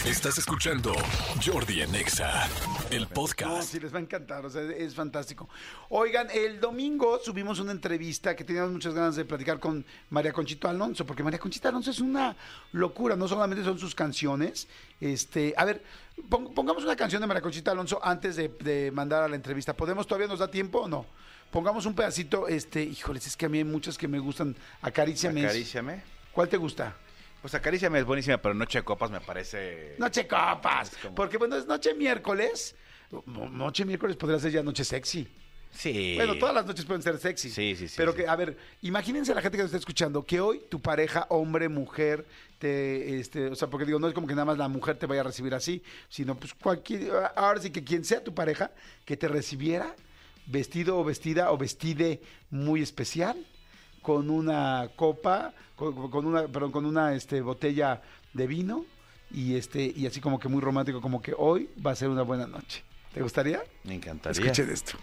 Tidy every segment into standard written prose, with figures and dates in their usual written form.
Estás escuchando Jordi en Exa, el No, podcast. sí, les va a encantar, o sea, es fantástico. Oigan, el domingo subimos una entrevista que teníamos muchas ganas de platicar con María Conchita Alonso, porque María Conchita Alonso es una locura, no solamente son sus canciones. A ver, pongamos una canción de María Conchita Alonso antes de mandar a la entrevista. ¿Podemos, todavía nos da tiempo o no? Pongamos un pedacito, híjoles, es que a mí hay muchas que me gustan. Acaríciame. Acaríciame. ¿Cuál te gusta? Pues Acaríciame es buenísima, pero Noche de Copas me parece... Noche Copas, Es como- porque bueno, es noche miércoles. Noche miércoles podría ser ya noche sexy. Sí. Bueno, todas las noches pueden ser sexy. Sí. Pero sí. que, a ver, imagínense a la gente que nos está escuchando, que hoy tu pareja, hombre, mujer, o sea, porque digo, no es como que nada más la mujer te vaya a recibir así, sino pues ahora sí que quien sea tu pareja, que te recibiera vestido o vestida o vestide muy especial, con una copa, con una botella de vino, y así como que muy romántico, como que hoy va a ser una buena noche. ¿Te gustaría? Me encantaría. Escuchen esto.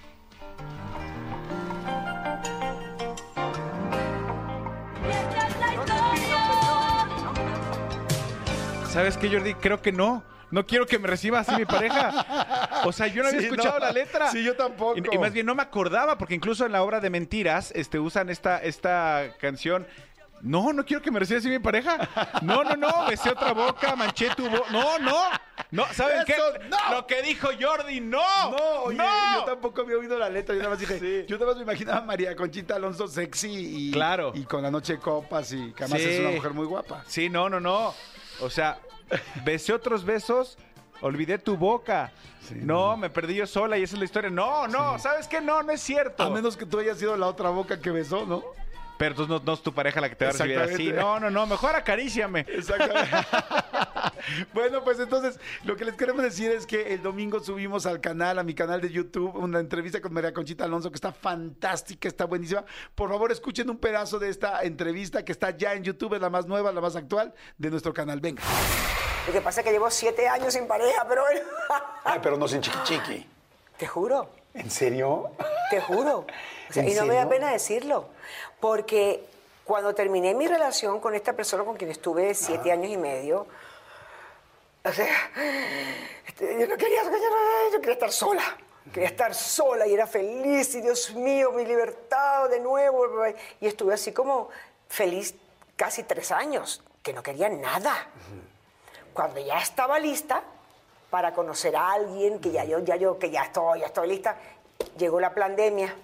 ¿Sabes qué, Jordi? Creo que no. No quiero que me reciba así mi pareja. O sea, yo no había Sí, escuchado no. la letra. Sí, yo tampoco. Y más bien no me acordaba, porque incluso en la obra de Mentiras usan esta canción. No quiero que me reciba así mi pareja. No, besé otra boca, manché tu boca. No, ¿saben qué? Eso, no. Lo que dijo Jordi, no. Oye, yo tampoco había oído la letra, yo nada más dije, Sí. yo nada más me imaginaba a María Conchita Alonso sexy Claro. y con la noche de copas y que además Sí. es una mujer muy guapa. Sí, no. O sea, besé otros besos, olvidé tu boca. Sí, no, me perdí yo sola y esa es la historia. No, ¿sabes qué? No es cierto. A menos que tú hayas sido la otra boca que besó, ¿no? Pero entonces no es tu pareja la que te va a recibir así. Exactamente. No, mejor acaríciame. Exactamente. Bueno, pues entonces lo que les queremos decir es que el domingo subimos al canal, a mi canal de YouTube, una entrevista con María Conchita Alonso que está fantástica, está buenísima. Por favor, escuchen un pedazo de esta entrevista que está ya en YouTube, es la más nueva, la más actual de nuestro canal. Venga. Lo que pasa es que llevo 7 años sin pareja, pero bueno. Ay, pero no sin chiqui. Te juro, ¿En serio? te juro. O sea, ¿En y no me da serio? pena decirlo. Porque cuando terminé mi relación con esta persona con quien estuve 7 años y medio, o sea, yo quería estar sola. Quería estar sola y era feliz y Dios mío, mi libertad de nuevo. Y estuve así como feliz casi 3 años, que no quería nada. Cuando ya estaba lista para conocer a alguien, que ya estoy lista, llegó la pandemia.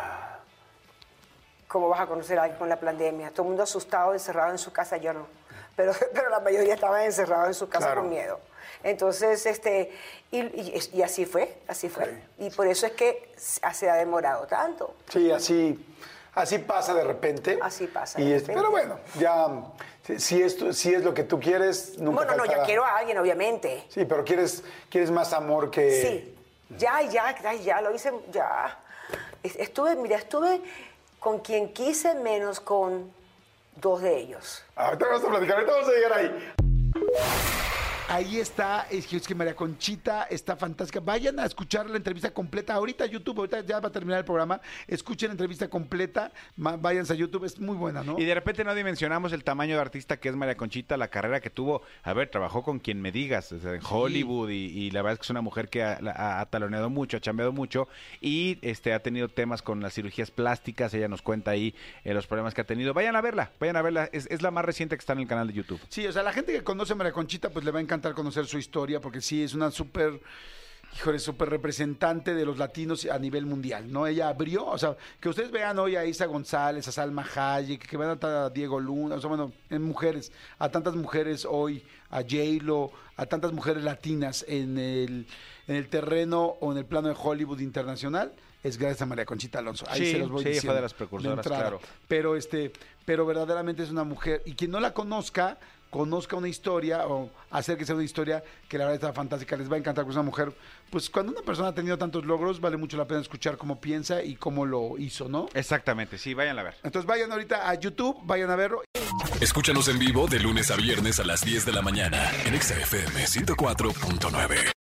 ¿Cómo vas a conocer a alguien con la pandemia? Todo el mundo asustado, encerrado en su casa, yo no. Pero la mayoría estaba encerrado en su casa Claro. con miedo. Entonces, y así fue. Y por eso es que se ha demorado tanto. Sí, así pasa de repente. Así pasa Y de repente. pero bueno, ya, si es lo que tú quieres, nunca Bueno, no, ya faltará. quiero a alguien, obviamente. Sí, pero quieres más amor que... Sí, ya lo hice, ya. Estuve con quien quise menos con 2 de ellos. Ahorita vamos a platicar, ahorita vamos a llegar ahí. Ahí está, es que María Conchita está fantástica. Vayan a escuchar la entrevista completa. Ahorita YouTube, ahorita ya va a terminar el programa. Escuchen la entrevista completa, váyanse a YouTube, es muy buena, ¿no? Y de repente no dimensionamos el tamaño de artista que es María Conchita, la carrera que tuvo. A ver, trabajó con quien me digas, o sea, en Hollywood, y la verdad es que es una mujer que ha taloneado mucho, ha chambeado mucho, y ha tenido temas con las cirugías plásticas. Ella nos cuenta ahí los problemas que ha tenido. Vayan a verla. Es la más reciente que está en el canal de YouTube. Sí, o sea, la gente que conoce a María Conchita, pues le va a encantar conocer su historia, porque sí, es una súper representante de los latinos a nivel mundial, ¿no? Ella abrió, o sea, que ustedes vean hoy a Isa González, a Salma Hayek, que vean a Diego Luna, o sea, bueno, en mujeres, a tantas mujeres hoy, a J-Lo, a tantas mujeres latinas en el terreno o en el plano de Hollywood internacional, es gracias a María Conchita Alonso. Ahí Sí, se los voy sí, diciendo. fue de las precursoras, entrada. claro. Pero verdaderamente es una mujer, y quien no la conozca una historia o acérquese a una historia que la verdad está fantástica, les va a encantar, porque es una mujer, pues cuando una persona ha tenido tantos logros, vale mucho la pena escuchar cómo piensa y cómo lo hizo, ¿no? Exactamente, sí, vayan a ver. Entonces vayan ahorita a YouTube, vayan a verlo. Escúchanos en vivo de lunes a viernes a las 10 de la mañana en Exa FM 104.9.